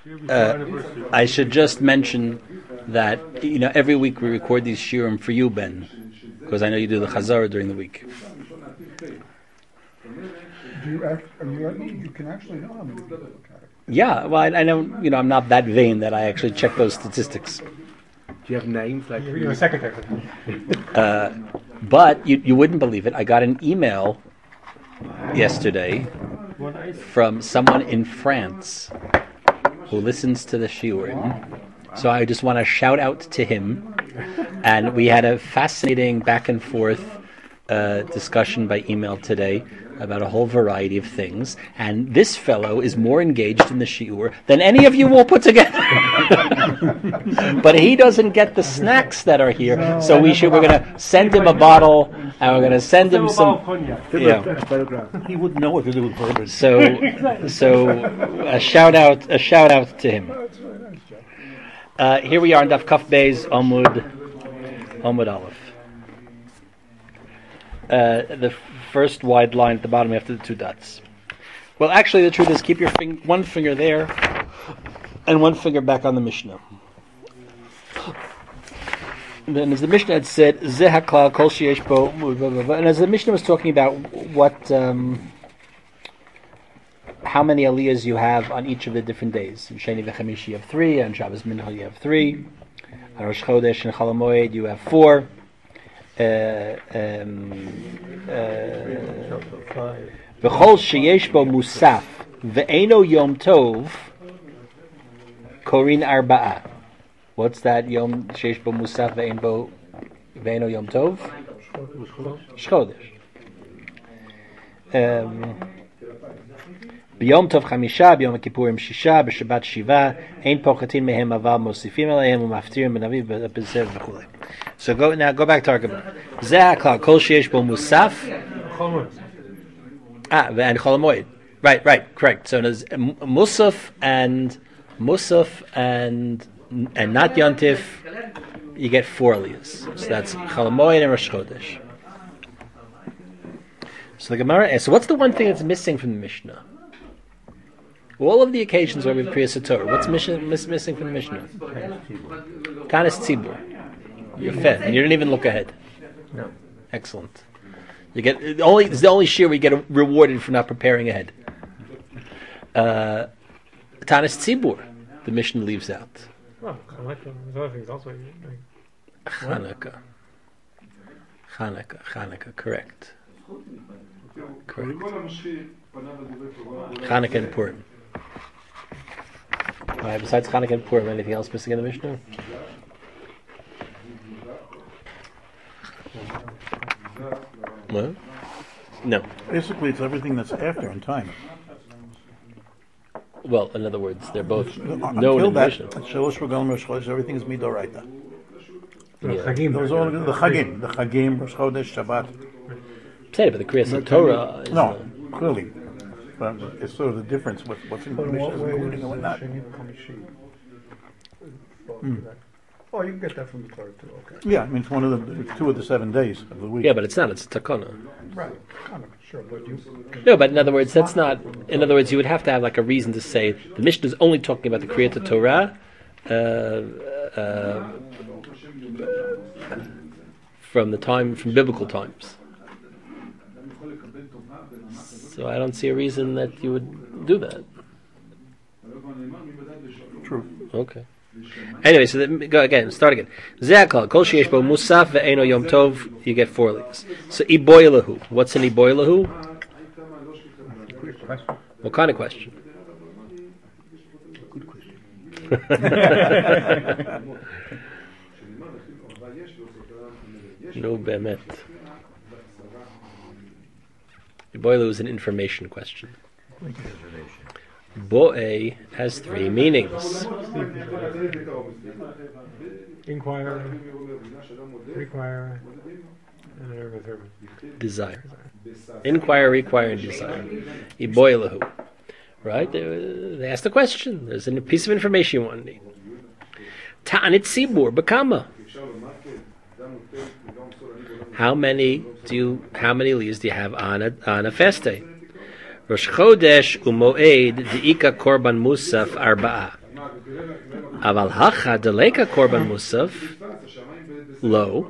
I should just mention that every week we record these shiurim for you, Ben, because I know you do the Chazara during the week. You can actually know how many people look at it. Yeah, well, I know. I'm not that vain that I actually check those statistics. Do you have names like You're a secretary. But you wouldn't believe it. I got an email yesterday from someone in France who listens to the shiurim. So I just want to shout out to him. And we had a fascinating back and forth discussion by email today about a whole variety of things. And this fellow is more engaged in the shiur than any of you will put together. But he doesn't get the snacks that are here. So we're going to send him a bottle, and we're going to send him some. Yeah. he wouldn't know what to do with bourbon. So a shout out to him. Here we are in Daf Kaf Beis Amud Aleph. The first wide line at the bottom after the two dots. Well, actually, the truth is, keep your one finger there and one finger back on the Mishnah. And then, as the Mishnah had said, Zeh haklal kol sheyesh bo, and as the Mishnah was talking about what, how many aliyahs you have on each of the different days. On Sheni v'Chamishi you have 3, on Shabbos Mincha you have 3, on Rosh Chodesh and Chol HaMoed you have 4. V'chol sheyesh bo musaf ve'eno yom tov korin arba'a. What's that? Yom sheyesh bo musaf ve'eno yom tov? Shchodesh. B'yom tov chamisha, b'yom kippurim shisha, b'shabbat shiva, ein pochatin mehem aval mosifim aleihem u'maftirim b'naviv b'zev v'chulei. So go back to our Gemara. Zeh haklal kol sheyesh bo musaf. And Chol HaMoed. Right, correct. So there's Musaf and not Yontif, you get 4 aliyahs. So that's Chol HaMoed and Rosh Chodesh. So the Gemara asks, so what's the one thing that's missing from the Mishnah? All of the occasions where we have Kriyas Torah, what's missing from the Mishnah? Kanas Tzibur. You're fed, and you didn't even look ahead. No. Excellent. You get it's the only shir we get rewarded for not preparing ahead. Tanis Tzibur, the Mishnah leaves out. Well, there's other things also. Chanukah, correct. Chanukah and Purim. All right, besides Chanukah and Purim, anything else missing in the Mishnah? What? No. Basically, it's everything that's after in time. Well, in other words, they're both known Until in the that, Mishnah. Shalosh Regalim Rosh Chodesh, everything is Midoraita. Yeah. Those are all the Chagim, Rosh Chodesh, Shabbat. Say, but the Kriyas Torah is No, clearly. But it's sort of the difference with what's in the Mishnah is including and what not. Oh, you can get that from the Torah too, okay. Yeah, I mean, it's one of the 2 of the 7 days of the week. Yeah, but it's not. It's a takana. Right, kind of, sure, but you... No, but in other words, that's not. In other words, you would have to have like a reason to say the Mishnah is only talking about the Kriyat Torah from biblical times. So I don't see a reason that you would do that. True. Okay. Anyway, so go again. Start again. Ze'akal kol sheyesh bo musaf ve'eno yom tov. You get 4 aliyahs. So iboilahu. What's an iboilahu? What kind of question? Good question. No bemet. Iboilahu is an information question. Bo'e has 3 meanings. Inquire, require, and Desire. Inquire, require, and desire. Iboilahu. Right? They asked a question. There's a piece of information you want to need. Ta'anit Tzibur, Bakama. How many leaves do you have on a fast day? Rosh Chodesh u'moed de'ika korban musaf arba'a. Aval hacha deleka korban musaf lo.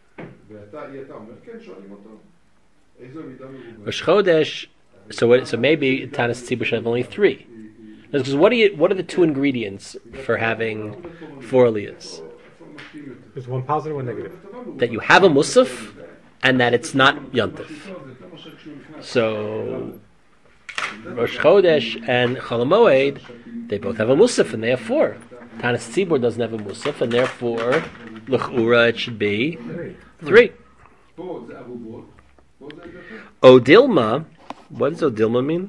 Rosh Chodesh. So maybe Tanis Tzibur should have only 3. Because what are the 2 ingredients for having 4 aliyahs? There's one positive, one negative. That you have a musaf and that it's not yontif. So Rosh Chodesh and Chol Hamoed, they both have a musaf and they have 4. Tanis Tzibur doesn't have a musaf and therefore l'chura it should be 3. Odilma, what does Odilma mean?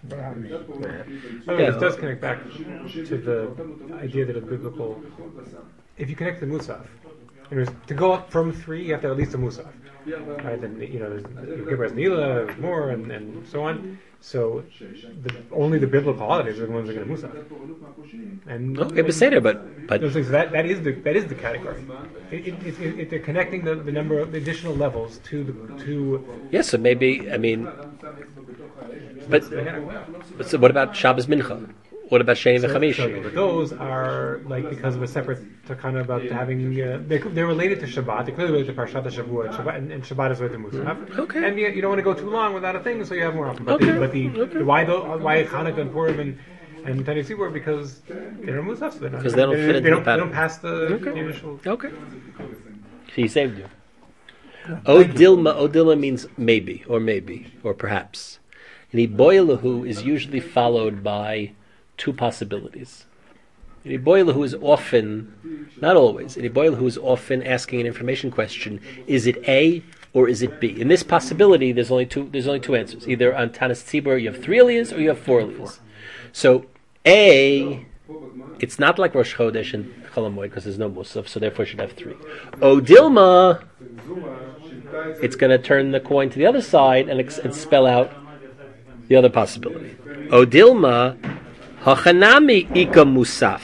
This does connect back to the idea that a biblical, if you connect the musaf, to go up from 3, you have to have at least a musaf, right? And there's Gibras Nila, more, and so on. So only the biblical holidays are the ones that are going to musaf. And okay, Beseder, but so that is the category. They're connecting the number of additional levels to. Yes, so maybe But so what about Shabbos Mincha? What about Sheni v'Chamishi? But those are because of a separate takana about having. They're related to Shabbat. They're clearly related to Parshat Shavua, and Shabbat is related to Musaf. Okay. And you don't want to go too long without a thing, so you have more often. But why Hanukkah and Purim and Tani Tzibur? Because they're Musaf. So because they don't fit into the pattern. They don't pass the initial. Okay. He saved you. Odilma means maybe or perhaps. And Iboilahu is usually followed by 2 possibilities. An Iboilahu is often, not always, an Iboilahu is often asking an information question: is it A or is it B? In this possibility, there's only two answers. Either on Tanis Tzibur you have 3 aliyahs or you have 4 aliyahs. So A, it's not like Rosh Chodesh and Chol Hamoed because there's no Musaf, so therefore it should have 3. Odilma, it's going to turn the coin to the other side and spell out the other possibility. Odilma, hachanami ika musaf.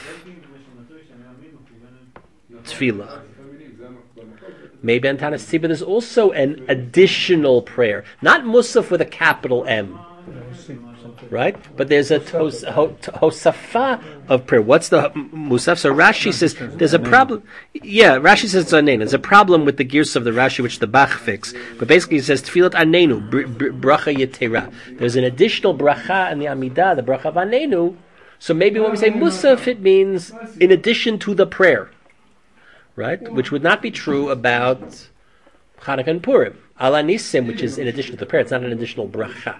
Tefillah. Maybe on Tanis Tzibur there's also an additional prayer. Not musaf with a capital M. Right? But there's a hosafa of prayer. What's the musaf? So Rashi says there's a problem. Yeah, Rashi says it's anenu. There's a problem with the gears of the Rashi, which the Bach fixed. But basically, he says tefillat anenu, bracha yetera. There's an additional bracha in the Amidah, the bracha of anenu. So maybe when we say musaf, it means in addition to the prayer, right? Which would not be true about Chanukah and Purim. Ala nisim, which is in addition to the prayer. It's not an additional bracha.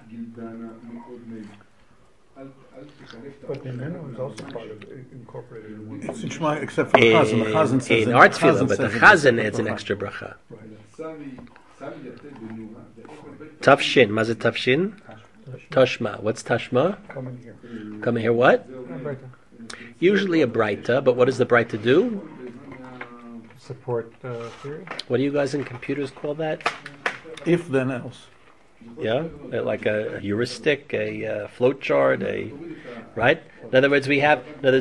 But the menu is also part of incorporated in one. It's in Shema, except for the Chazan. The Chazan says in our tefillah, but the Chazan adds an extra bracha. Tafshin, mazit tafshin? Tashma. What's tashma? Come in here. Come in here. What? Usually a braita, but what does the braita do? Support theory. What do you guys in computers call that? If then else. Yeah, like a heuristic, a flow chart, right? In other words, either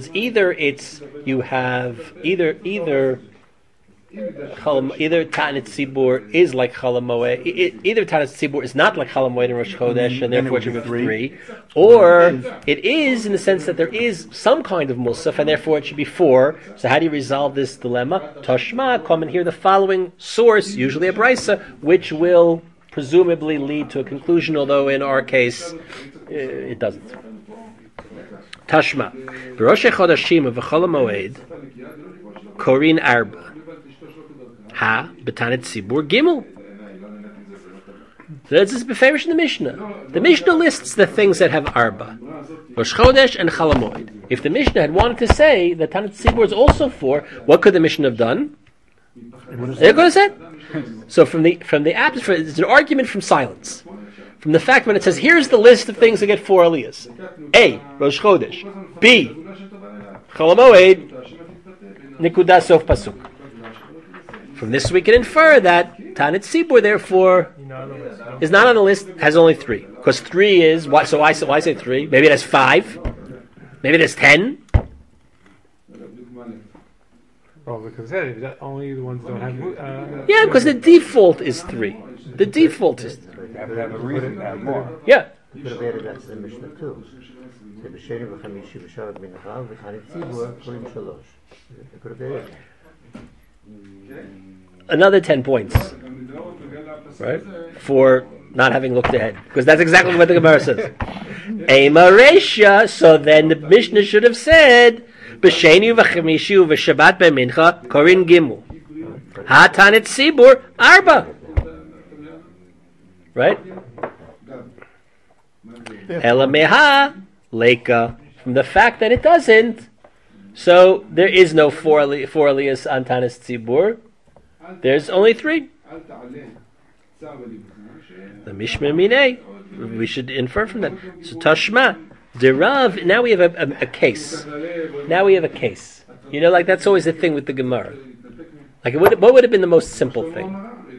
Ta'anit Tzibur is like Chol Hamoed, either Ta'anit Tzibur is not like Chol Hamoed and Rosh Chodesh, and therefore it should be 3, or it is in the sense that there is some kind of Musaf, and therefore it should be 4. So how do you resolve this dilemma? Toshma, come and hear the following source, usually a Brisa, which will presumably lead to a conclusion, although in our case it doesn't. Tashma, Rosh Chodashim of Chol Hamoed, Korin Arba, Ha B'Tanit Tzibur Gimel. So this is beferish in the Mishnah. The Mishnah lists the things that have Arba, Rosh Chodesh and Chol Hamoed. If the Mishnah had wanted to say that Tanit Tzibur is also 4, what could the Mishnah have done? They're going to say. So from the it's an argument from silence. From the fact when it says, here's the list of things that get 4 aliyahs. A, Rosh Chodesh. B, Chol Hamoed, Nikudah Sof Pasuk. From this we can infer that Tanit Tzibur, therefore, is not on the list, has only 3. Because 3 is, why say 3? Maybe it has 5. Maybe it has 10. Well, because only the ones that don't have. Yeah, because the default is 3. The default is 3. Have a reason to have more. Yeah. You could have added that to the Mishnah too. שבשני וחמישי בשבת מנחה ותענית ציבור קוראים 3. זה could have been it. Another 10 points, right? For not having looked ahead. Because that's exactly what the Gemara says. Ema Reisha, so then the Mishnah should have said, B'sheni v'chamishi v'shabbat b'mincha korin gimel. Hatanet Sibur, Arba. Right? Ela meha, leka. From the fact that it doesn't, so there is no four aliyas on Tanis Tzibur. There's only 3. The Mishma Minei. We should infer from that. So Tashma, Derav. Now we have a case. Now we have a case. You know, like that's always the thing with the Gemara. Like, what would have been the most simple thing?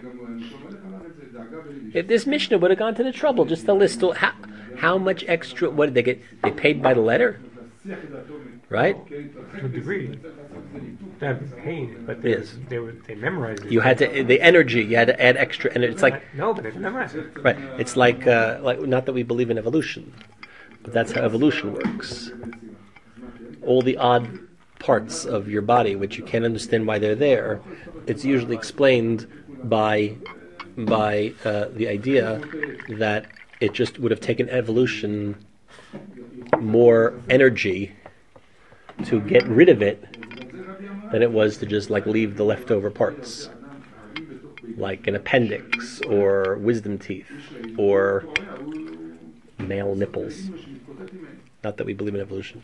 If this Mishnah would have gone to the trouble just to list how much extra. What did they get? They paid by the letter, right? To a degree. They haven't paid, but they memorized it. You had to the energy. You had to add extra energy. It's like no, but they memorized it. Right. It's like not that we believe in evolution, but that's how evolution works. All the odd parts of your body, which you can't understand why they're there, it's usually explained by the idea that it just would have taken evolution more energy to get rid of it than it was to just like leave the leftover parts, like an appendix or wisdom teeth or male nipples. Not that we believe in evolution.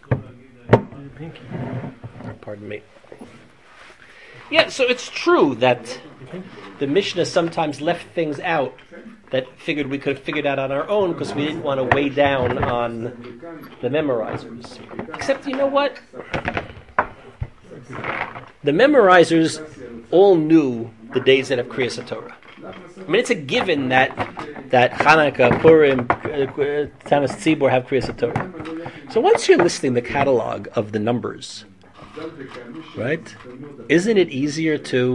Pardon me. Yeah, so it's true that the Mishnah sometimes left things out that figured we could have figured out on our own because we didn't want to weigh down on the memorizers. Except, you know what? The memorizers all knew the days that have Kriyas Torah. I mean, it's a given that Chanukah, Purim, Tanis Tzibur have Kriyas Torah. So once you're listing the catalog of the numbers, right? Isn't it easier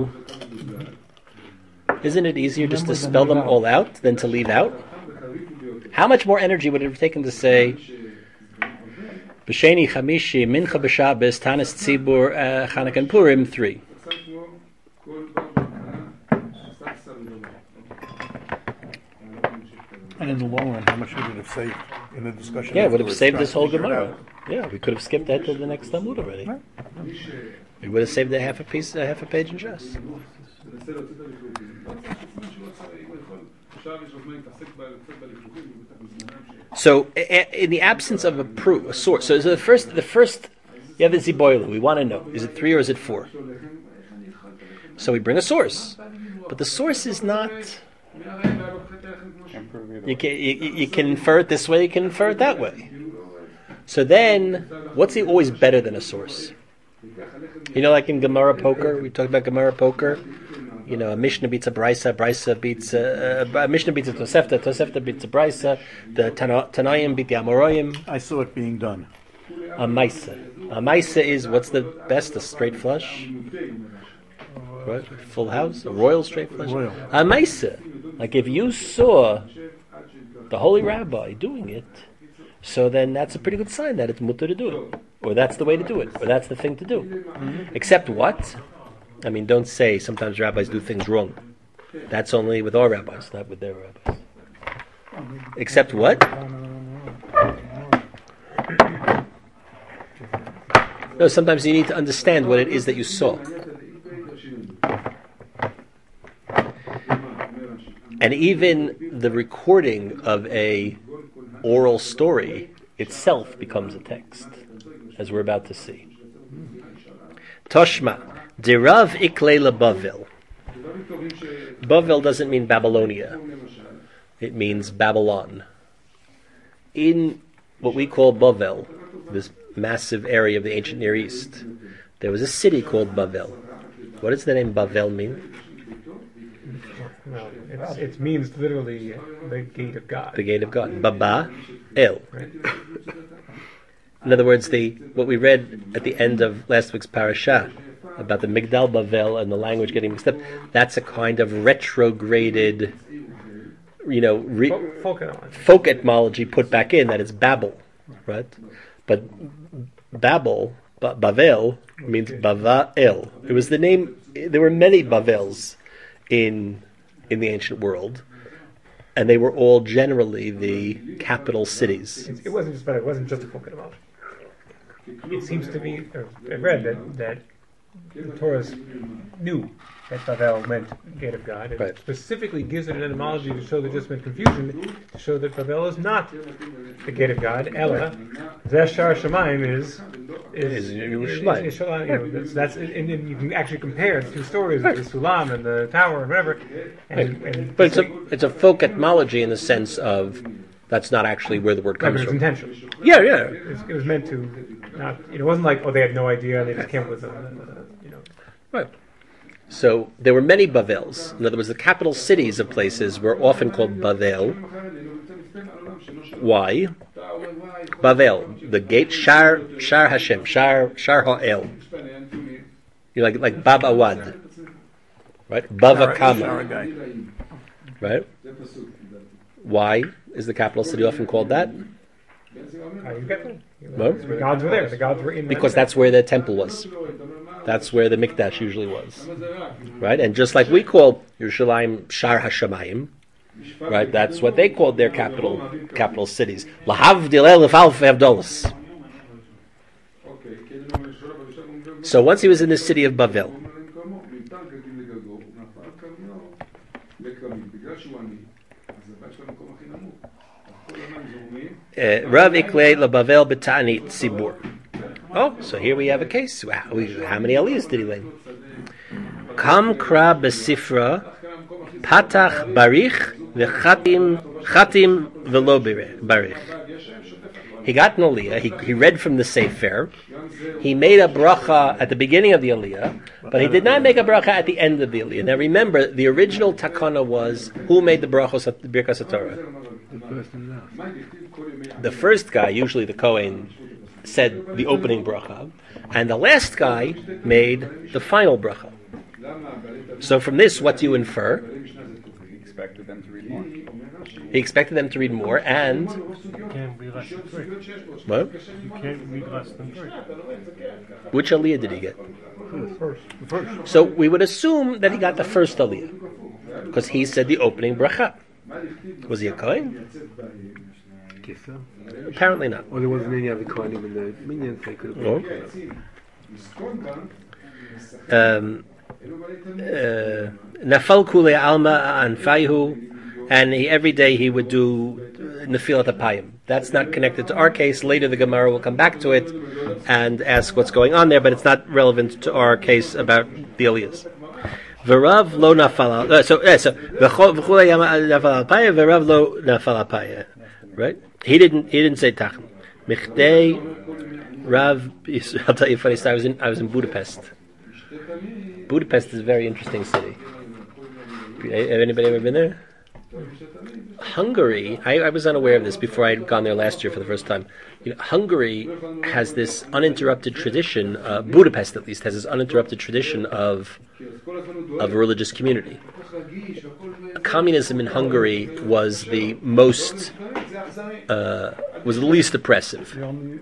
just to spell them all out than to leave out? How much more energy would it have taken to say B'sheni Chamishi, Mincha B'Shabbos, Tanis Tzibur, Chanukah and Purim 3? And in the long run, how much would it have saved in the discussion? Yeah, it would have saved this whole Gemara. Yeah, we could have skipped that to the next Talmud already. Right. We would have saved a half a page in Shas. So, in the absence of a source, so the first, you have the Ziboilu. We want to know, is it 3 or is it 4? So we bring a source, but the source is not. You can infer it this way, you can infer it that way. So then, what's always better than a source? You know, like in Gemara Poker, we talked about Gemara Poker. You know, a Mishnah beats a Brisa beats a Mishnah beats a Tosefta beats a Brisa, the Tanaim beat the Amoraim. I saw it being done. A Maisa is, what's the best? A straight flush? Right? Full house? A royal straight flush? Royal. A Maisa. Like if you saw the holy rabbi doing it, so then that's a pretty good sign that it's mutter to do it. Or that's the way to do it. Or that's the thing to do. Mm-hmm. Except what? I mean, don't say sometimes rabbis do things wrong. That's only with our rabbis, not with their rabbis. Except what? No, sometimes you need to understand what it is that you saw. And even the recording of a oral story itself becomes a text, as we're about to see. Toshma, derav iklela Bavel. Bavel doesn't mean Babylonia. It means Babylon. In what we call Bavel, this massive area of the ancient Near East, there was a city called Bavel. What does the name Bavel mean? Well, it means literally the gate of God. The gate of God. Baba El. Right. In other words, what we read at the end of last week's parasha about the Migdal Bavel and the language getting mixed up, that's a kind of retrograded, folk etymology put back in, that it's Babel, right? But Bavel means Bavael. It was the name. There were many Bavels in the ancient world, and they were all generally the capital cities. It wasn't just Babel. It wasn't just a folk about. It seems to be. I read that the Torah knew that Babel meant gate of God, and Right. specifically gives it an etymology to show that just meant confusion, to show that Babel is not the gate of God. Ella, Zeshar Shemaim is Yerushalayim. That's and you can actually compare the two stories of the Sulam and the tower and whatever. And But it's a folk etymology in the sense of that's not actually where the word but comes it's from. intentional. Yeah, yeah. It was meant to not. It wasn't like they had no idea and they just came up with Right. So there were many Bavels. In other words, the capital cities of places were often called Bavel. Why? Bavel, the gate Shar Hashem, Shar Ha'el. Like Bab Awad, right? Bava Kama, right? Why is the capital city often called that? you get them. No? The gods were there. The gods were in. Because that's where the temple was. That's where the Mikdash usually was, right? And just like we call Yerushalayim Shar Hashamayim, right? That's what they called their capital cities. Lahavdil elef alf avdolos. So once he was in the city of Bavel, Rav Iklei LaBavel B'Ta'anit Tzibur. Oh, so here we have a case. Wow, how many aliyahs did he learn? Kam kra besifra patach barich v'chatim v'lo barich. He got an aliyah. He read from the Sefer. He made a bracha at the beginning of the aliyah, but he did not make a bracha at the end of the aliyah. Now remember, the original takana was who made the brachos at the Birkas HaTorah? The first guy, usually the Kohen, said the opening bracha, and the last guy made the final bracha. So from this, what do you infer? He expected them to read more. He expected them to read more, and You can't read less than 3. what? You can't read less than 3. Which aliyah did he get? The first. So we would assume that he got the first aliyah, because he said the opening bracha. Was he a Kohen? Guess so. Apparently not. Or there wasn't any other Kohanim in the minions. They could have No. Nafal kule alma anfayhu, and every day he would do nefilat apayim. That's not connected to our case. Later the Gemara will come back to it and ask what's going on there, but it's not relevant to our case about the aliyahs. V'rav lo nafal. V'chule nafal apayim. V'rav lo nafal apayim. Right? He didn't say tachm. Michdei Rav. I'll tell you a funny story. I was in Budapest. Budapest is a very interesting city. Have anybody ever been there? Hungary, I was unaware of this before I had gone there last year for the first time. Hungary has this uninterrupted tradition, Budapest at least has this uninterrupted tradition of a religious community. Communism in Hungary was the most, was the least oppressive. The only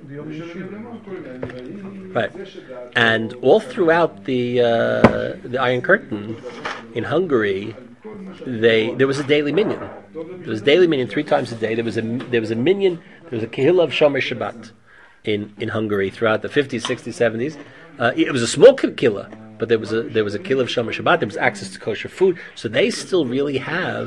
Right, and all throughout the Iron Curtain in Hungary, there was a daily minyan. There was a daily minyan 3 times a day. There was a minyan. There was a kehillah of Shomer Shabbat in Hungary throughout the 50s, 60s, 70s. It was a small kehillah, but there was a kehillah of Shomer Shabbat. There was access to kosher food, so they still really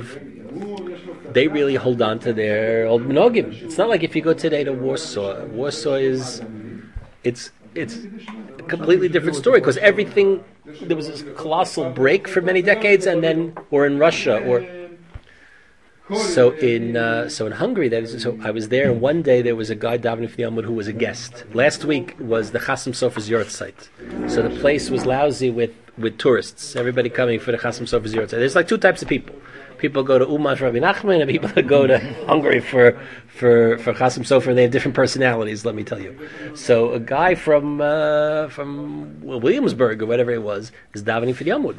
hold on to their old minhagim. It's not like if you go today to Warsaw. Warsaw is it's a completely different story because everything. There was a colossal break for many decades, and then, or in Russia, so in Hungary. I was there, and one day there was a guy davening for the Amud who was a guest. Last week was the Chasam Sofer's Yortzeit, so the place was lousy with tourists. Everybody coming for the Chasam Sofer's Yortzeit. There's like 2 types of people. People go to Uman for Rabbi Nachman, and people that go to Hungary for Chasam Sofer, and they have different personalities, let me tell you. So a guy from Williamsburg, or whatever it was, is davening for the Amud.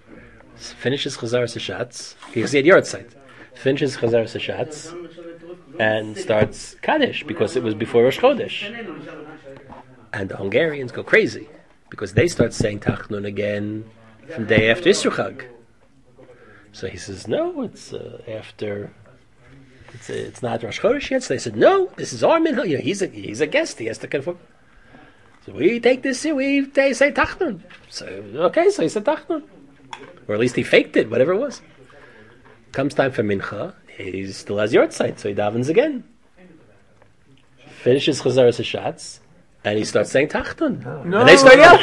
Finishes Chazar Sashatz, because he had Yortzeit. Finishes Chazar Sashatz, and starts Kaddish because it was before Rosh Chodesh. And the Hungarians go crazy because they start saying Tachnun again from day after Yisro Chag. So he says, no, it's after. It's not Rosh Chodesh yet. So they said, no, this is our minhag. You know, he's a guest. He has to conform. So we take this here. We say Tachnun. So okay, so he said Tachnun, or at least he faked it, whatever it was. Comes time for mincha. He still has Yortzeit, so he davens again. Finishes Chazaras Hashatz, and he starts saying Tachnun. No. And they start yelling.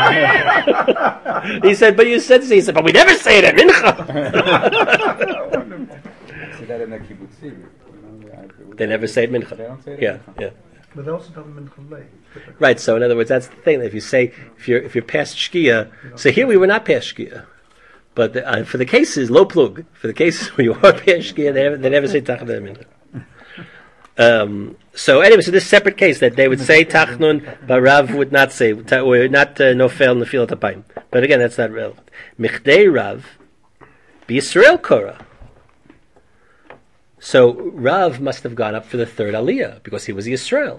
He said, but you said this. He said, but we never say it at mincha. They never say it mincha. Yeah. But they also tell them mincha late. Right. So in other words, that's the thing. If you say if you're past shkia, so here we were not past shkia, but for the cases low plug, for the cases where you are past shkia, they never say tachnun mincha. So anyway, so this separate case that they would say tachnun, but Rav would not say, or not nofel nefil tapayim. But again, that's not relevant. Michdei Rav, be Yisrael Korah. So Rav must have gone up for the third aliyah because he was Yisrael.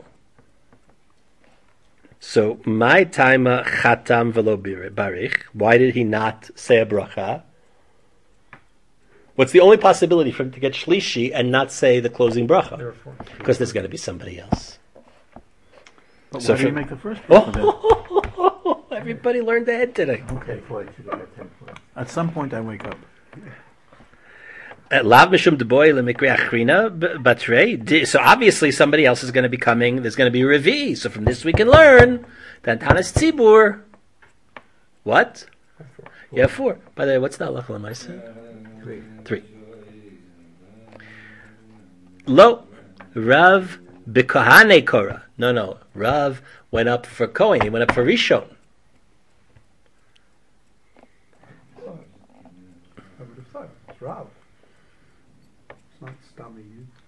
So my taima chatam velo barich. Why did he not say a bracha? What's the only possibility for him to get shlishi and not say the closing bracha? Because there's going to be somebody else. But So why do you for- make the first bracha then? Everybody learned ahead today. Okay. At some point I wake up. Lav mishum deboy lemikri achrina batrei. So obviously somebody else is going to be coming. There's going to be a revi. So from this we can learn that Tanas Tzibur. What? Yeah, 4. By the way, what's the halacha l'maisa? 3. Lo Rav b'kohane Korah. No. Rav went up for Kohen. He went up for Rishon. I would have thought it's Rav. It's not Stami.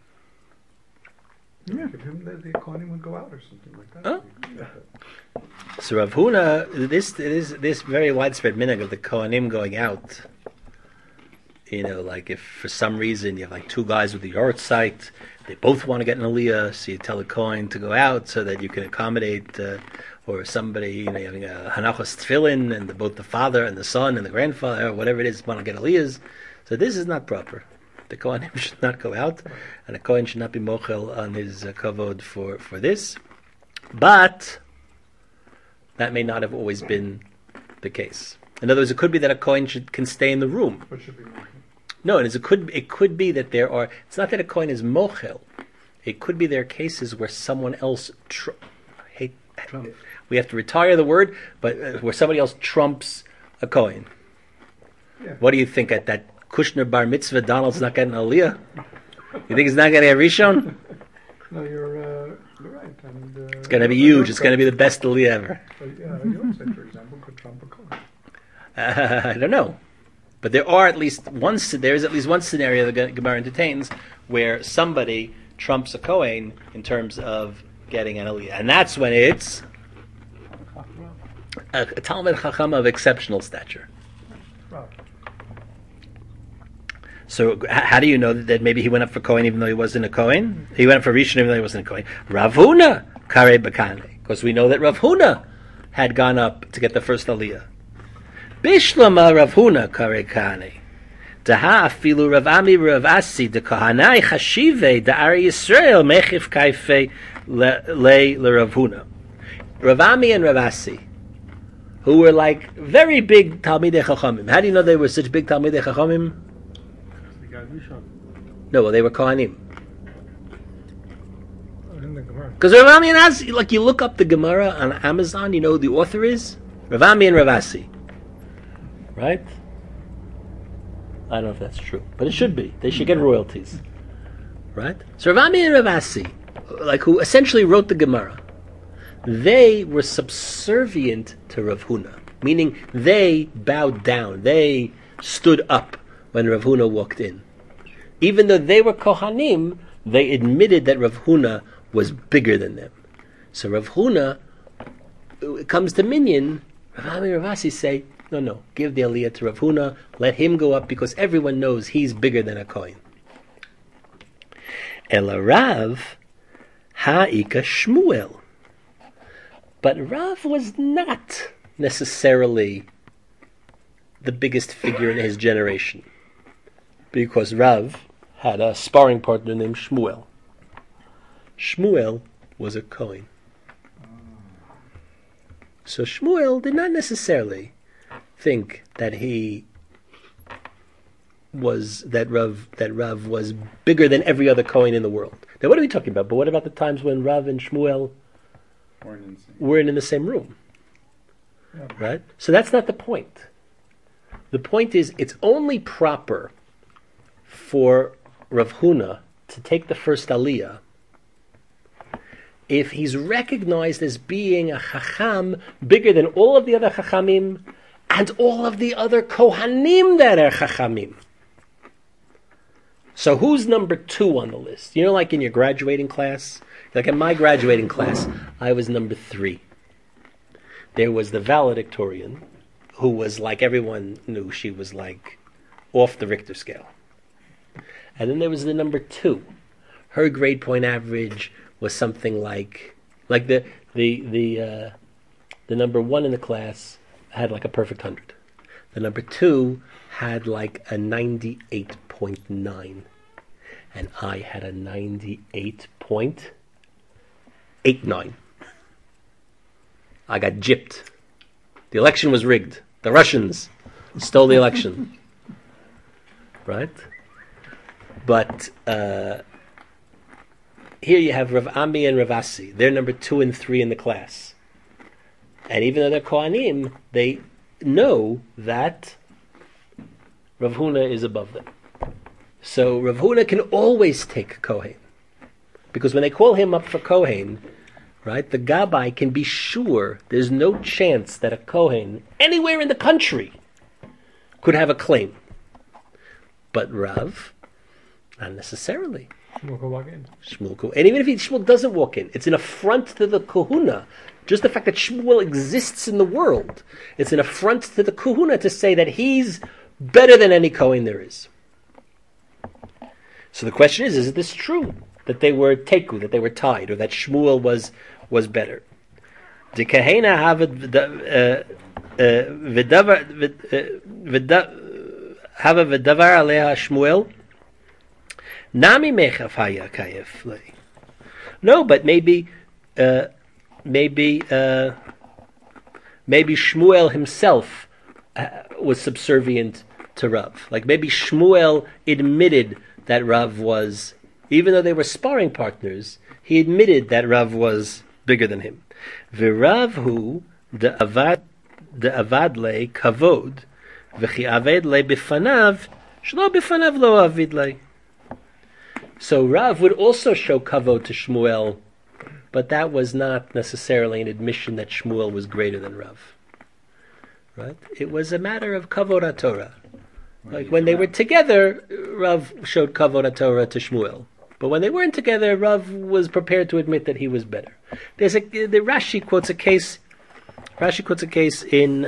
Yeah. Give him the Kohanim would go out or something like that. Oh. So Rav Huna, this very widespread minhag of the Kohanim going out. You know, like if for some reason you have like 2 guys with the Yortzeit, they both want to get an aliyah, so you tell a Kohen to go out so that you can accommodate, or somebody, you know, having a Hanachos Tefillin, and both the father and the son and the grandfather, or whatever it is, want to get aliyahs. So this is not proper. The Kohanim should not go out, and a Kohen should not be mochel on his kavod for this. But that may not have always been the case. In other words, it could be that a Kohen can stay in the room. But should be more. No, it could be that there are. It's not that a Kohen is mochel. It could be there are cases where someone else. We have to retire the word, but where somebody else trumps a Kohen. Yeah. What do you think at that Kushner bar mitzvah? Donald's not getting an aliyah. You think he's not getting a rishon? No, you're right. And, It's going to be huge. It's going to be the best aliyah ever. Yortzeit, for example, could trump a Kohen. I don't know, but there is at least one scenario the Gemara entertains where somebody trumps a Kohen in terms of getting an aliyah, and that's when it's a Talmid Chacham of exceptional stature. Rav. So how do you know that maybe he went up for Kohen even though he wasn't a Kohen? He went up for Rishon even though he wasn't a Kohen. Rav Huna Kare Bakane, because we know that Rav Huna had gone up to get the first aliyah. Bishlama Rav Huna Kare Kane. Daha afilu Rav Ami Rav Asi de Kohanai Chashive de Ari Yisrael Mechif Kaife le Rav Huna. Rav Ami and Rav Asi, who were like very big Talmidei Chachamim. How do you know they were such big Talmidei Chachamim? No, well, they were Kohanim. In the Gemara. Because Rav Ami and Asi, like you look up the Gemara on Amazon, you know who the author is? Rav Ami and Rav Asi. Right? I don't know if that's true, but it should be. They should get royalties. Right? So Rav Ami and Rav Asi, like who essentially wrote the Gemara, they were subservient to Rav Huna, meaning they bowed down, they stood up when Rav Huna walked in. Even though they were Kohanim, they admitted that Rav Huna was bigger than them. So Rav Huna, it comes to Minyan, Rav Ami and Rav Asi say, no, give the aliyah to Rav Huna, let him go up because everyone knows he's bigger than a Kohen. Ela Rav ha'ika Shmuel. But Rav was not necessarily the biggest figure in his generation, because Rav had a sparring partner named Shmuel. Shmuel was a Kohen. So Shmuel did not necessarily think that Rav was bigger than every other Kohen in the world. Now, what are we talking about? But what about the times when Rav and Shmuel weren't in the same room? Yeah. Right? So that's not the point. The point is, it's only proper for Rav Huna to take the first aliyah if he's recognized as being a chacham bigger than all of the other chachamim and all of the other kohanim that are chachamim. So who's number 2 on the list? You know, like in your graduating class? Like in my graduating class, I was number 3. There was the valedictorian, who was like, everyone knew she was like off the Richter scale. And then there was the number 2. Her grade point average was something like the number 1 in the class had like a perfect 100. The number 2 had like a 98.9, and I had a 98.89. I got gypped. The election was rigged. The Russians stole the election. Right? But here you have Rav Ami and Rav Asi. They're number 2 and 3 in the class. And even though they're Kohanim, they know that Rav Huna is above them. So Rav Huna can always take Kohen. Because when they call him up for Kohen, right, the Gabbai can be sure there's no chance that a Kohen anywhere in the country could have a claim. But Rav, not necessarily. Shmuel could walk in. And even if Shmuel doesn't walk in, it's an affront to the Kahuna. Just the fact that Shmuel exists in the world, it's an affront to the Kahuna to say that he's better than any Kohen there is. So the question is this true? That they were teku, that they were tied, or that Shmuel was better? The Kahena have v'davar aleha Shmuel. Nami mechav haya kayef. No, but maybe Shmuel himself was subservient to Rav. Like maybe Shmuel admitted that Rav was, even though they were sparring partners, he admitted that Rav was bigger than him. V'Rav hu de'avad le kavod v'chi aved le bifanav shlo bifanav lo avid le. So Rav would also show kavod to Shmuel, but that was not necessarily an admission that Shmuel was greater than Rav. Right? It was a matter of kavod HaTorah. Like when they were together, Rav showed kavod HaTorah to Shmuel. But when they weren't together, Rav was prepared to admit that he was better. The Rashi quotes a case. Rashi quotes a case in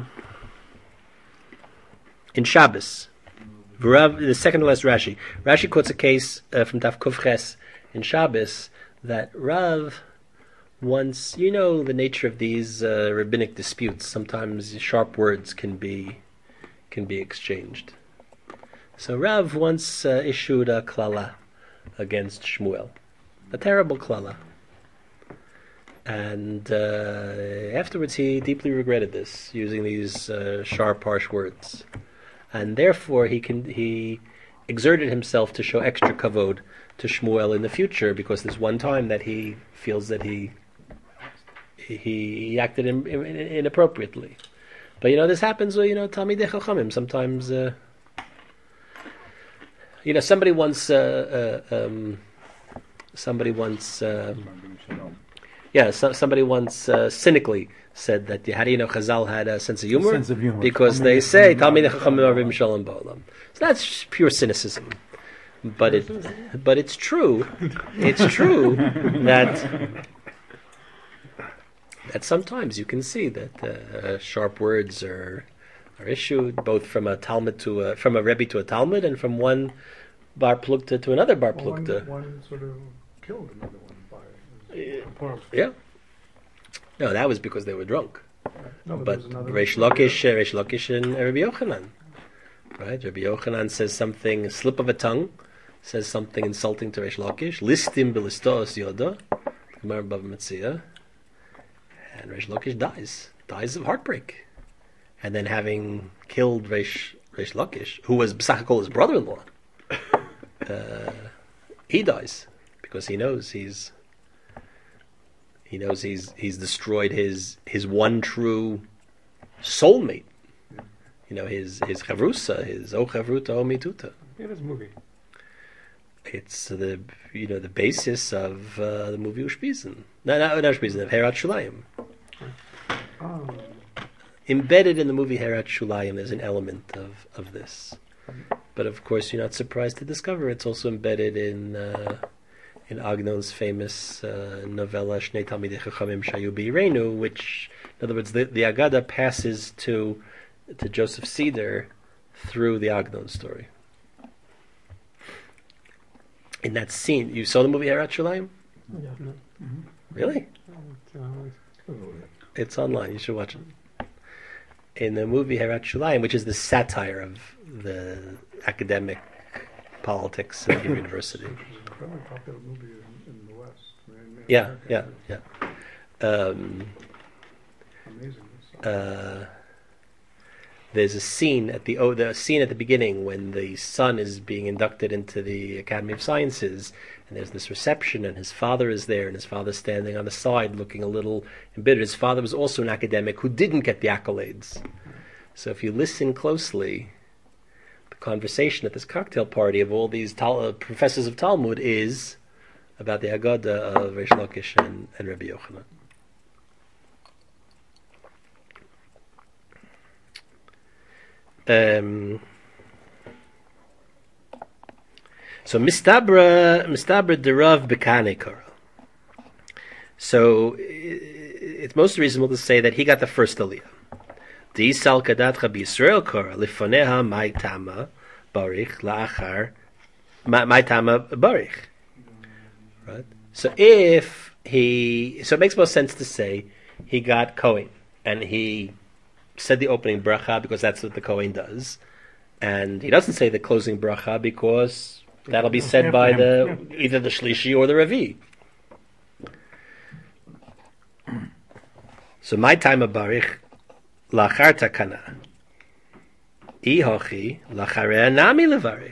Shabbos. Rav, the second to last Rashi. Rashi quotes a case from Daf Kuf Ches in Shabbos that Rav once, you know, the nature of these rabbinic disputes. Sometimes sharp words can be exchanged. So Rav once issued a klala against Shmuel, a terrible klala, and afterwards he deeply regretted this, using these sharp, harsh words, and therefore he exerted himself to show extra kavod to Shmuel in the future, because there's one time that he feels that he acted inappropriately. But this happens with Talmidei Chachamim. Sometimes somebody once cynically said that, how do you know Chazal had a sense of humor? Sense of humor. Because they say Talmidei Chachamim Arvim Shalom Ba'olam. So that's pure cynicism. But it's true. It's true that sometimes you can see that sharp words are issued both from a Talmud from a Rebbe to a Talmud, and from one bar plukta to another bar Well, plukta. one sort of killed another one by it. Yeah. No, that was because they were drunk. No, But there was another Reish Lakish and Rabbi Yochanan. Right? Rabbi Yochanan says something, a slip of a tongue, says something insulting to Reish Lakish. Listim bilistos yoda. Gemara Bava Metzia. And Reish Lakish dies of heartbreak. And then having killed Reish Lakish, who was B'sachakol his brother-in-law, he dies because he knows he's destroyed his one true soulmate. You know, his chavrusa, his o chavruta o mituta. Yeah, that's a movie. It's the basis of the movie Ushpizin. No, not Ushpizin, of Herat Shulayim. Oh, Embedded in the movie Herat Shulayim, there's an element of this. But of course, you're not surprised to discover it's also embedded in Agnon's famous novella Shnei Talmidei Chachamim Shayu B'Yireinu, which, in other words, the Agada passes to Joseph Cedar through the Agnon story. In that scene, you saw the movie Herat Shulayim? yeah. Really? It's online. You should watch it. In the movie Herat Shulayim, which is the satire of the academic politics of the university. Very popular movie in the West. Yeah. Amazing. There's a scene at the scene at the beginning when the son is being inducted into the Academy of Sciences, and there's this reception, and his father is there, and his father's standing on the side, looking a little embittered. His father was also an academic who didn't get the accolades. So if you listen closely, the conversation at this cocktail party of all these professors of Talmud is about the Agada of Reish Lakish and Rabbi Yochanan. So mistabra derav bekane kara. So it's most reasonable to say that he got the first aliyah. Di'isal kadatcha b'Yisrael kara lifoneha mai tama barich la'achar mai tama barich. Right. So it makes most sense to say he got Kohen and he said the opening bracha because that's what the Kohen does, and he doesn't say the closing bracha because that'll be said by either the Shlishi or the Revi. So my time of Barich lachar takana ihochi lachareh nami levarich.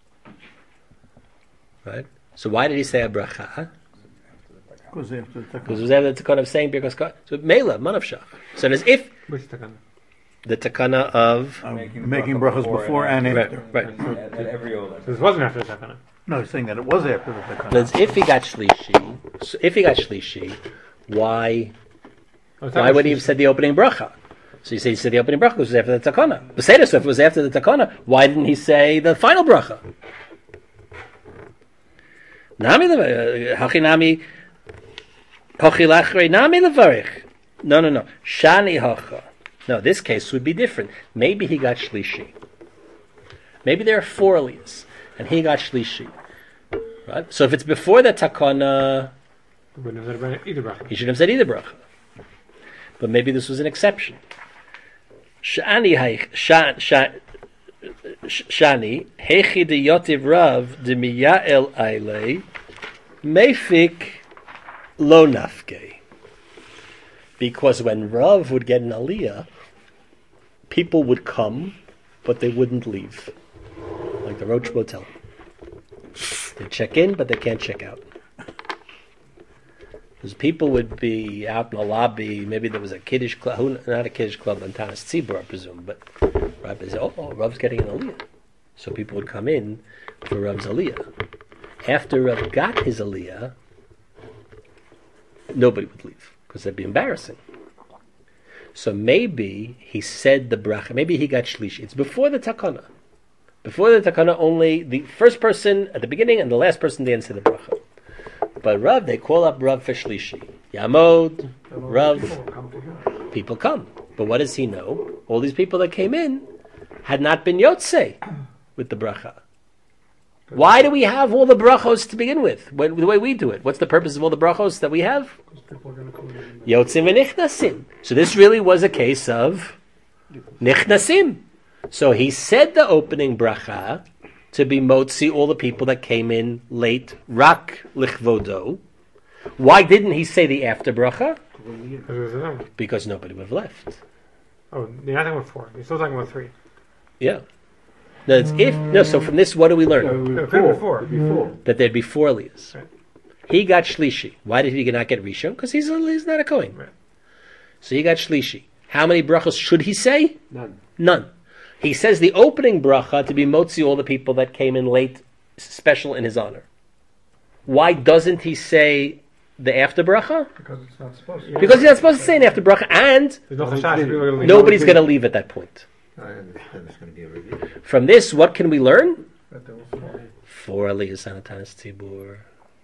Right. So why did he say a bracha? Because after the Because it was after the takana of saying because so Mela manavshach. So as if Which takana? the takana of making brachas before and after. right. At every Ola. So this wasn't after the takana. No, he's saying that it was after the takana. But if he got shlishi, why would he have said the opening bracha? So you say he said the opening bracha because it was after the takana. But say this, if it was after the takana, why didn't he say the final bracha? Nami hachinami hochi lachrei nami levarich. No. Shani hacha. No, this case would be different. Maybe he got shlishi. Maybe there are 4 aliyahs, and he got shlishi. Right? So if it's before the takana, He wouldn't have said either bracha. he should have said either bracha. But maybe this was an exception. Shani hechi de yotiv rav de miyael ailei mefik lo nafke. Because when Rav would get an aliyah, people would come, but they wouldn't leave. Like the Roach Motel. They check in, but they can't check out. Because people would be out in the lobby, maybe there was a Kiddush club, not a Kiddush club on Tanis Tzibur, I presume, but Rav would say, oh, Rav's getting an aliyah. So people would come in for Rav's aliyah. After Rav got his aliyah, nobody would leave, because that'd be embarrassing. So maybe he said the bracha, maybe he got shlishi. It's before the takana. Before the takana, only the first person at the beginning and the last person at the end said the bracha. But Rav, they call up Rav for shlishi. Yamod, Rav, people come. But what does he know? All these people that came in had not been yotzei with the bracha. Why do we have all the brachos to begin with? The way we do it. What's the purpose of all the brachos that we have? People are going to come in. Yotzim v'nichnasim. So this really was a case of nichnasim. So he said the opening bracha to be motzi all the people that came in late, rak lichvodo. Why didn't he say the after bracha? Because it was a number. Because nobody would have left. Oh, you're not talking about 4. You're still talking about 3. Yeah. No, it's if no. So from this, what do we learn? No, it could have been 4. Before. That there'd be 4 aliyahs. Right. He got shlishi. Why did he not get rishon? Because he's not a kohen. Right. So he got shlishi. How many brachos should he say? None. None. He says the opening bracha to be motzi all the people that came in late, special in his honor. Why doesn't he say the after bracha? Because it's not supposed to. Because he's not supposed to say an after bracha, and There's no chashash. People are gonna leave. nobody's going to leave at that point. I understand there's going to be a review. From this, what can we learn? That there was 4 aliyahs on Atanas Tzibur.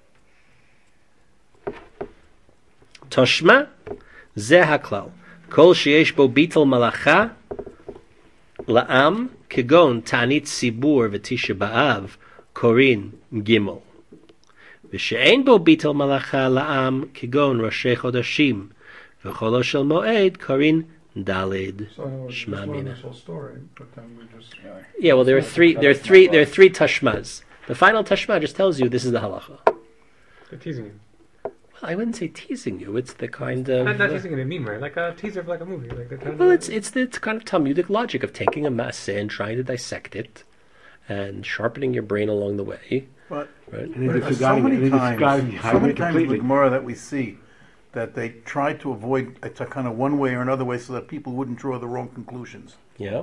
Toshma, zeh haklal. Kol sheyesh bo bitel malacha la'am kegon ta'anit tzibur v'tisha b'av korin gimel. V'she'ein bo bitel malacha la'am kegon roshei chodashim v'cholo shel moed korin dalid. So in other words, Shema just learn mina. this whole story, but then we just. Yeah, well, there are three tashmas. The final tashma just tells you this is the halacha. They're teasing you. Well, I wouldn't say teasing you. It's the kind of Not teasing in a meme, right? Like a teaser for like a movie. Like the kind well, of, it's the kind of Talmudic logic of taking a maaseh and trying to dissect it, and sharpening your brain along the way. But Right? And But then so many times, so many times completely. the Gemara that we see that they try to avoid a takana one way or another way so that people wouldn't draw the wrong conclusions. Yeah.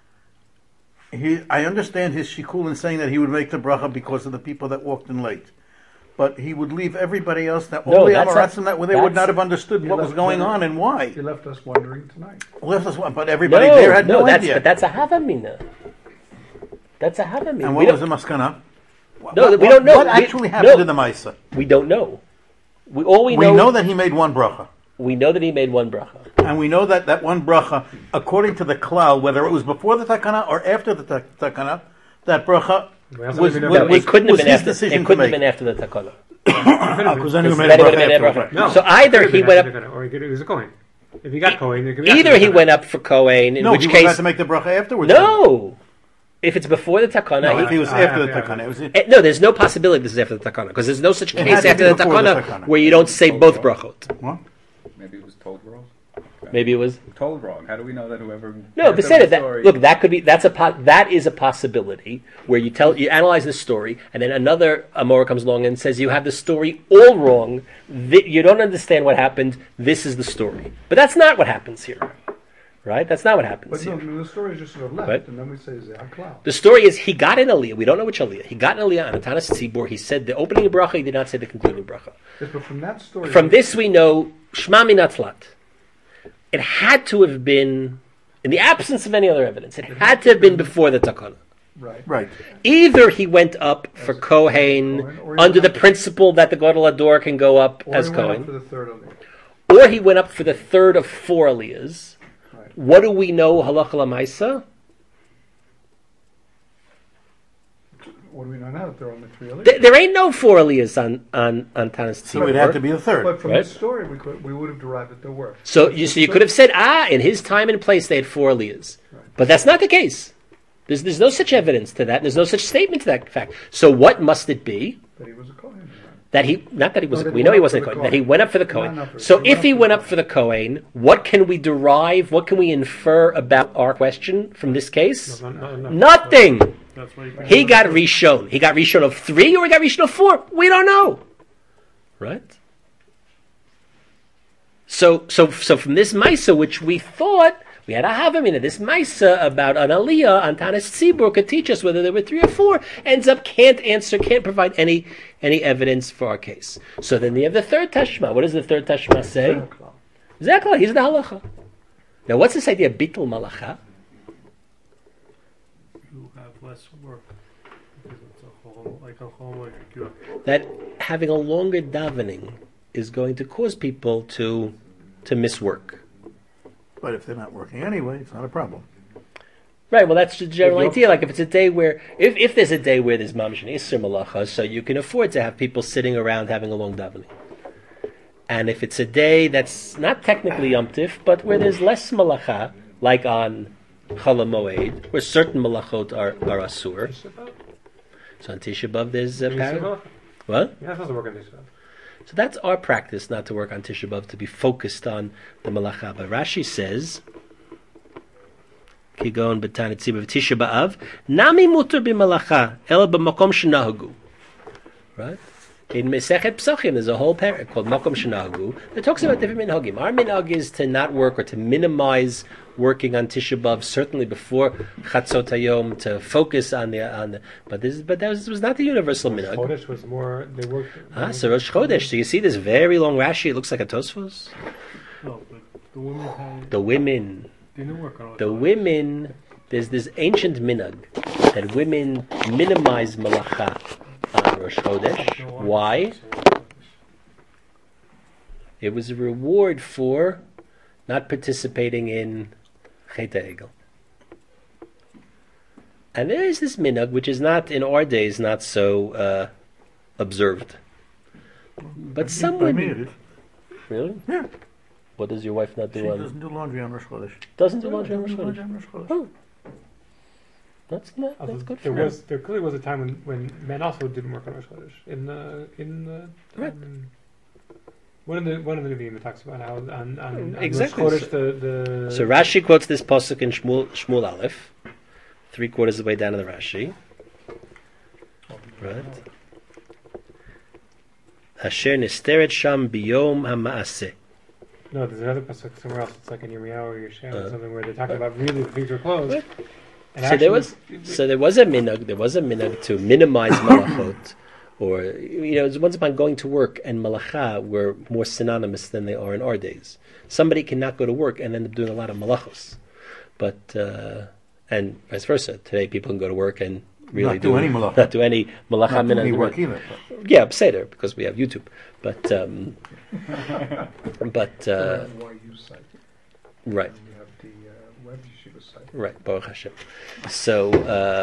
I understand his shikul in saying that he would make the bracha because of the people that walked in late. But he would leave everybody else, that No, all the that's Amoratzim, not- that they would that's- not have understood what He was left going them- on and why. He left us wondering tonight. Well, that's what, but everybody there had no idea. But that's a havamina. That's a havamina. And We what was the don't- maskana? No, we don't know. What actually happened in the Maisa? We don't know. We We know that he made one bracha. we know that he made one bracha. And we know that that one bracha, according to the klal, whether it was before the takana or after the takana, that bracha We also was, don't even know was, that No, it couldn't have was been his after. decision It couldn't to have make. been after the takana. Because then he made Then a it would have bracha been afterwards. after. So either he went up. Or he was a Kohen. If he got Kohen, it could be Either after he the went up for Kohen, in No, which he would have case to make the bracha afterwards. no. If it's before the takana, No, if he was after the yeah, takana. It was no, there's no possibility this is after the takana because there's no such It case had to after be the before the takana takana. where you don't say both brachot. What? Maybe it was told wrong. Maybe it was Told wrong. How do we know that whoever? no. told But said the it. That, story- look, that could be. That is a possibility where you analyze the story, and then another Amora comes along and says you have the story all wrong. You don't understand what happened. This is the story, but that's not what happens here, right? That's not what happens But here. no, the story is just sort of left, Right. and then we say Ze'aklau. The story is he got an aliyah. We don't know which aliyah. He got an aliyah on Atanas Tzibur. He said the opening bracha. He did not say the concluding bracha. Yes, but from that story, From this we know Shema Minatlat. It had to have been, in the absence of any other evidence, it had to have been before the takana. right? Right. Either he went up for Kohen Or he under went the up- principle that the Gadol Ador can go up Or as he went up Kohen, for the third of it. or he went up for the third of 4 aliyahs. Right. What do we know halacha lamaisa? What do we know now that there are only 3 others? There ain't no 4 aliyahs on Tanas So it had to Tzibur. be the third. But from Right. this story, we would have derived that there were. So you could have said, in his time and place they had 4 aliyahs. But that's not the case. There's no such evidence to that. There's no such statement to that fact. So what must it be? That he was a Kohen. Right? That he, not that he was, No, that we he know he went up wasn't a for the Kohen, that he Kohen. went up for the He Kohen. went up for- So he went if up he for went the up for the Kohen, what can we derive, what can we infer about our question from this case? No. Nothing! That's why you can He got Rishon. He got Rishon of 3 or he got Rishon of 4? We don't know. Right? So from this Maisa, which we thought, we had a Havamina, this Maisa about an Aliyah on Tanas Tzibur could teach us whether there were 3 or 4, ends up can't provide any evidence for our case. So then you have the third Tashma. What does the third Tashma say? Ze'aklau. Zekla, he's the halacha. Now what's this idea of Bittul Malacha? You have less work because it's a whole like a That having a longer davening is going to cause people to miss work. But if they're not working anyway, it's not a problem. Right, well that's the general idea. Like if it's a day where, if there's a day where there's mamish and isser malacha, so you can afford to have people sitting around having a long davening. And if it's a day that's not technically Yom Tif, but where there's less malacha, like on Chol Moed, where certain malachot are asur. So on Tisha B'Av there's a what? You're not supposed to work on Tisha B'Av. So that's our practice, not to work on Tisha B'Av, to be focused on the malacha. But Rashi says, Kigon b'Tana Tzibah Tisha B'Av, Nami mutar b'malacha, ela b'makom shenahagu. Right? In Mesechet Psachim, there's a whole parak called Makom Shenahagu that talks about different minhagim. Our minhag is to not work or to minimize working on Tisha B'Av, certainly before Chatzot Hayom, to focus on the. But that was not the universal minhag. Chodesh was more. They worked. So Rosh Chodesh. So you see this very long Rashi. It looks like a Tosfos. No, but the women had. The women. They didn't work on. The women. There's this ancient minhag that women minimize malacha on Rosh Chodesh. Why? It was a reward for not participating in Chet HaEgel. And there is this minhag, which is not, in our days, not so observed. But some By me women... it is. Really? Yeah. What does your wife not do She on... doesn't do laundry on Rosh Chodesh. Doesn't do laundry on Rosh Doesn't do Chodesh? laundry on Rosh Chodesh. Oh. That's good for There her. there clearly was a time when men also didn't work on Rosh Chodesh. Right. One of the Nevi'im talks about how on Exactly. Rosh Chodesh So Rashi quotes this pasuk in Shmuel Aleph, 3/4 of the way down in the Rashi. Right. Asher nisteret sham biyom ha'maaseh. No, there's another pasuk somewhere else. It's like in Yirmiyahu or Yeshaya or something where they talk about really the things were closed. What? And So there was a minhag to minimize malachot, or once upon going to work and malacha were more synonymous than they are in our days. Somebody cannot go to work and end up doing a lot of malachos, but and vice versa. Today people can go to work and really Not do any malacha. not do any malacha. Not do any minhag. work either. Yeah, Seder, because we have YouTube, but YU site. right. You have the web yeshiva site. Right, Baruch Hashem. So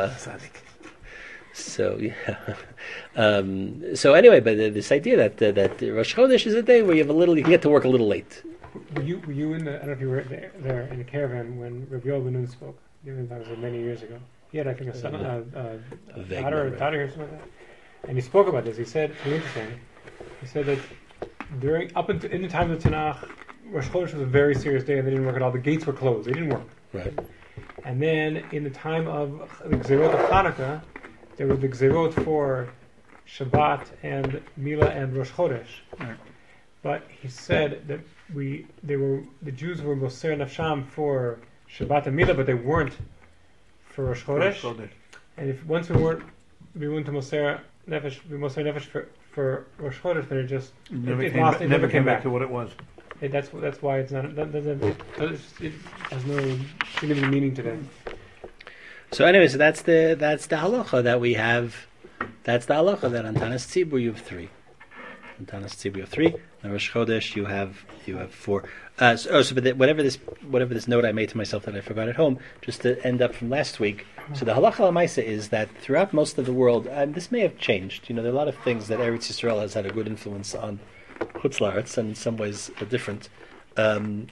so anyway, but this idea that Rosh Chodesh is a day where you can get to work a little late. Were you in the? I don't know if you were there in the caravan when Rabbi Yoel Ben-Nun spoke. That was many years ago. He had, I think, a son, A vague daughter memory. or something like that. And he spoke about this. He said, it's interesting. He said that in the time of the Tanakh, Rosh Chodesh was a very serious day, and they didn't work at all. The gates were closed; they didn't work. Right. And then in the time of the Gzerot of Hanukkah, there were the Gzerot for Shabbat and Mila and Rosh Chodesh. Right. But he said that the Jews were Moser Nafsham for Shabbat and Mila, but they weren't for Rosh Chodesh. And if once we weren't to Moser Nefesh for Rosh Chodesh, then it never came back to what it was. That's why it's not. It has no significant meaning today. So anyway, so that's the halacha that we have. That's the halacha that on Tanas Tzibur you have 3. On Tanas Tzibur you have 3. On Rosh Chodesh you have 4. But whatever this note I made to myself that I forgot at home, just to end up from last week. So the halacha l'maisa is that throughout most of the world, and this may have changed. There are a lot of things that Eretz Yisrael has had a good influence on Chutz La'aretz, and in some ways are different. In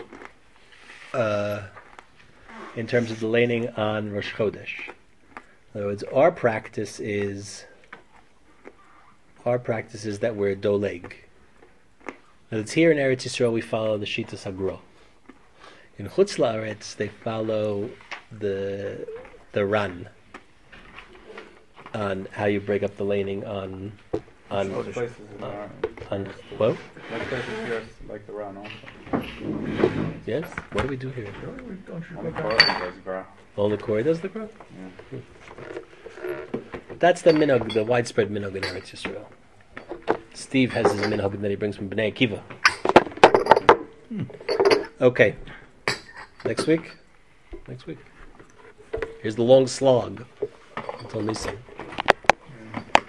terms of the laning on Rosh Chodesh. In other words, our practice is that we're doleg. Now, it's here in Eretz Yisrael we follow the Shitas Hagra. In Chutz La'aretz they follow the Ran on how you break up the laning on Most places are. on what? Most places here like the Ran also. Yes. What do we do here? Only Korah does Gra. Only Corey does the Gra? Yeah. That's the minhag, the widespread minhag in Eretz Yisrael. Steve has his minhag that he brings from Bnei Akiva. Okay. Next week. Here's the long slog until Nisan.